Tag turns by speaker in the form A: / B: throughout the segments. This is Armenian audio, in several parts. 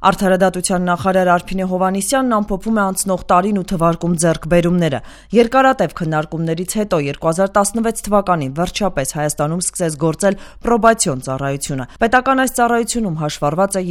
A: Արդարադատության նախարար Արփինե Հովհաննիսյանն ամփոփում է անցնող տարին ու թվարկում ձեռքբերումները։ Երկարատև քննարկումներից հետո 2016 թվականին վերջապես Հայաստանում սկսեց գործել պրոբացիոն ծառայությունը։ Պետական այս ծառայությունում հաշվառված է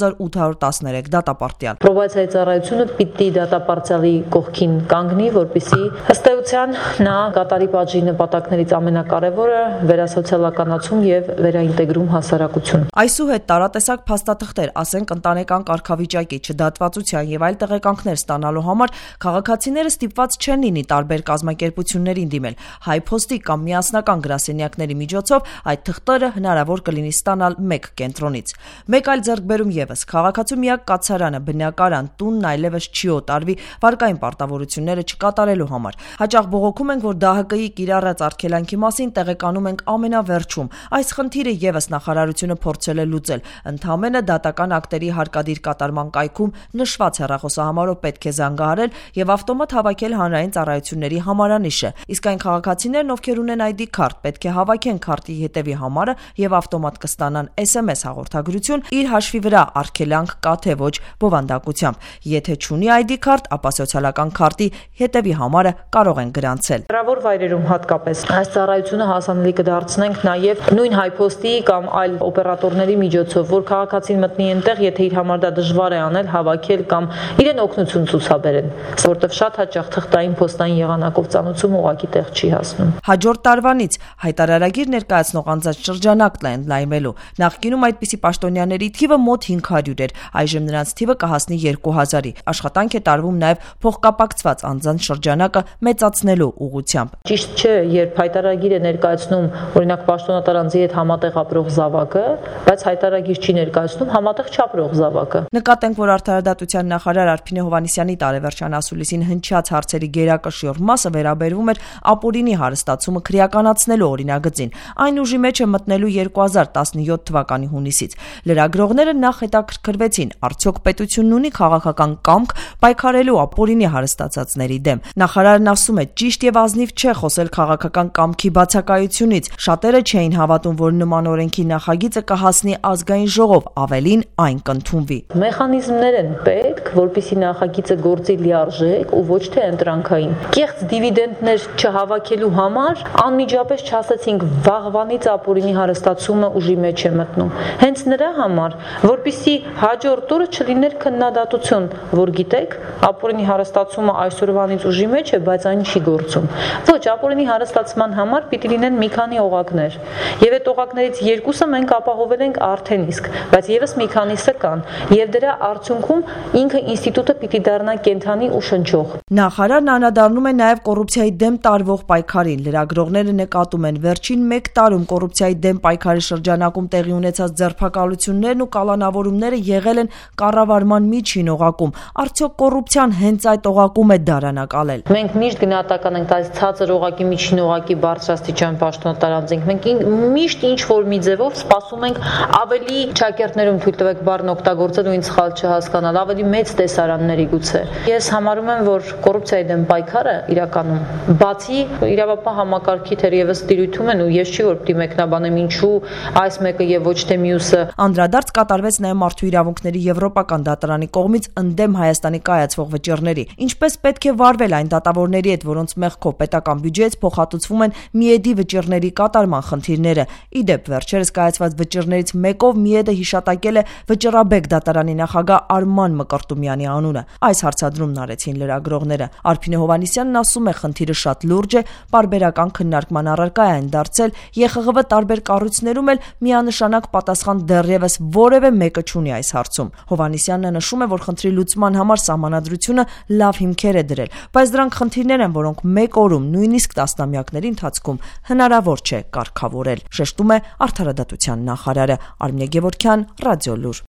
A: 2813 դատապարտյալ։
B: Պրոբացիայի ծառայությունը պիտի դատապարտյալի կողքին կանգնի, որպեսզի ըստ էության նա կատարի պատժի նպատակներից ամենակարևորը վերասոցիալականացում եւ վերաինտեգրում հասարակություն։
A: Այսուհետ տարատեսակ փաստաթղթեր, ասենք ընտանեկան կարգավիճակի, չդատվածության եւ այլ տեղեկանքներ ստանալու համար քաղաքացիները ստիպված չեն լինի տարբեր կազմակերպություններին դիմել։ Հայփոստի կամ միասնական գրասենյակների միջոցով այդ թղթերը հնարավոր կլինի ստանալ մեկ կենտրոնից։ Մեկ այլ ձեռքբերում եւս քաղաքացու միակ կացարանը, բնակարան, տունն այլևս չի օտարվի վարկային պարտավորությունները չկատարելու համար։ Հաճախ բողոքում ենք, որ ԴՀԿ-ի կիրառած արգելանքի մասին տեղեկանում ենք ամենավերջում։ Այս խնդիրը եւս նախարարությունը փորձել է լուծել։ Ընդամենը դատական ակտերի հարկադիր կատարման կայքում նշված հեռախոսահամարով պետք է զանգահարել եւ ավտոմատ հավաքել հանրային ծառայությունների համարանիշը։ Իսկ այն քաղաքացիներն, ովքեր ունեն ID քարտ, պետք է հավաքեն քարտի հետևի համարը եւ ավտոմատ կստանան SMS հաղորդագրություն իր հաշվի վրա արգելանք կա թե ոչ բովանդակությամբ։ Եթե չունի ID քարտ, ապա սոցիալական քարտի հետևի համարը կարող են գրանցել։
B: Հեռավոր վայրերում հատկապես այս ծառայությունը հասանելի կդարձնենք նաեւ նույն հայփոստի կամ այլ օպերատորների միջոցով, որ քաղաքացին մտնի այնտեղ, եթե իր համար դա դժվար է անել, հավաքել կամ իրեն օգնություն ցուցաբերեն, որտեղ շատ հաճախ թղթային փոստային եղանակով ծանուցում ուղղակի տեղ չի հասնում։
A: Հաջորդ տարվանից հայտարարագիր ներկայացնող անձանց շրջանակն է ընդլայնվելու։ Նախկինում այդպիսի պաշտոնյաների թիվը մոտ 500 էր, այժմ նրանց թիվը կհասնի 2000-ի։ Աշխատանք է տարվում նաև փոխկապակցված անձանց շրջանակը մեծացնելու ուղղությամբ։
B: Ճիշտ չէ, երբ հայտարարագիր է ներկայացնում, օրինակ պաշտոնատար անձի հետ համատեղ ապրող զավակը, բայց հայտարարագիր չի ներկայացնում համատեղ չապրող զավակը։
A: Նկատենք, որ արդարադատության նախարար Արփինե Հովհաննիսյանի տարեվերջան ասուլիսին հնչած հարցերի գերակշիռ մասը վերաբերվում էր ապօրինի հարստացումը քրեականացնելու օրինագծին։ Այն ուժի մեջ է մտնելու 2017 թվականի հունիսից։ Լրագրողները նախ հետաքրքրվեցին, արդյոք պետությունն ունի քաղաքական կամք պայքարելու ապօրինի հարստացածների դեմ։ Նախարարն ասում է, ճիշտ եւ ազնիվ չէ խոսել քաղաքական կամքի բացակայությունից։ Շատերը չէին հավատում, որ նման օրենքի նախագիծը կհասնի ազգային ժողով, ավելին այն կընդունվի։
B: Մեխանիզմներ են պետք, որպեսզի նախագիծը գործի լիարժեք ու ոչ թե ընտրանքային։ Կեղծ դիվիդենդներ չհավաքելու համար անմիջապես չասեցինք վաղվանից ապօրինի հարստացումը ուժի մեջ է մտնում։ Հենց նրա համար, որպեսզի հաջորդ օրը չլիներ քննադատություն, որ գիտեք, ապօրինի հարստացումը այսօրվանից ուժի մեջ է, բայց այն չի գործում։ Ոչ, ապօրինի հարստացման համար պիտի լինեն մի քանի օղակներ։ Եվ այդ օղակներից երկուսը մենք ապահովել ենք արդեն իսկ, բայց եւս մի քանիսը կան, եւ դրա արդյունքում ինքը ինստիտուտը պիտի դառնա կենթանի ու շնչող։
A: Նախարարն անդրադառնում է նաեւ կոռուպցիայի դեմ տարվող պայքարին։ Լրագրողները նկատում են վերջին 1 տարում կոռուպցիայի դեմ պայքարի շրջանակում տեղի ունեցած ձերբակալություններն ու կալանավորումները եղել են կառավարման միջին օղակում։ Արդյոք կոռուպցիան հենց այդ օղակում է դարանակալել։
B: Մենք միշտ գնահատական ենք տալիս ցածր օղակի, միջին օղակի, բարձրաստիճան պաշտոնատար անձինք։ Մենք միշտ ինչ որ մի ձևով սպասում ենք ավելի ճակերտներում թույլ տվեք բառն օգտագործել ու ինձ սխալ չհասկանալ, ավելի մեծ տեսարանների գուցե։ Ես համարում եմ, որ կոռուպցիայի դեմ պայքարը իրականում բացի իրավապահ համակարգի թերևս տիրույթում են ու ես չի որ պիտի մեկնաբանեմ ինչու այս մեկը եւ ոչ թե մյուսը։
A: Անդրադարձ կատարվեց նաեւ մարդու իրավունքների եվրոպական դատարանի կողմից ընդդեմ Հայաստանի կայացվող վճիռների։ Ինչպես պետք է վարվել այն դատավորների հետ, որոնց մեղքով պետական բյուջեից փոխհատուցվում են ՄԻԵԴ-ի վճիռների կատարման խնդիրները։ Իդեպ վերջերս կայացված վճիռներից մեկով ՄԻԵԴ-ը հիշատակել է վճռաբեկ դատարանի նախագահ Արման Մկրտումյանի անունը։ Այս հարցադրումն արեցին լրագրողները։ Արփինե Հովհաննիսյանն ասում է, խնդիրը շատ լուրջ է, պարբերական քննարկման առարկա է այն դարձել, ԵԽՂՎ տարբեր կառույցներում էլ միանշանակ պատասխան դեռևս որևէ մեկը չունի այս հարցում։ Հովհաննիսյանն նշում է, որ խնդրի լուծման համար սահմանադրությունը լավ հիմքեր է դրել, բայց դրանք խնդիրներ են, որոնք մեկ օրում, նույնիսկ տասնամյակների ընթացքում հնարավոր չէ կարգավորել, շեշտում է արդարադատության նախարարը։ Արմինե Գևորգյան, Ռադիոլուր։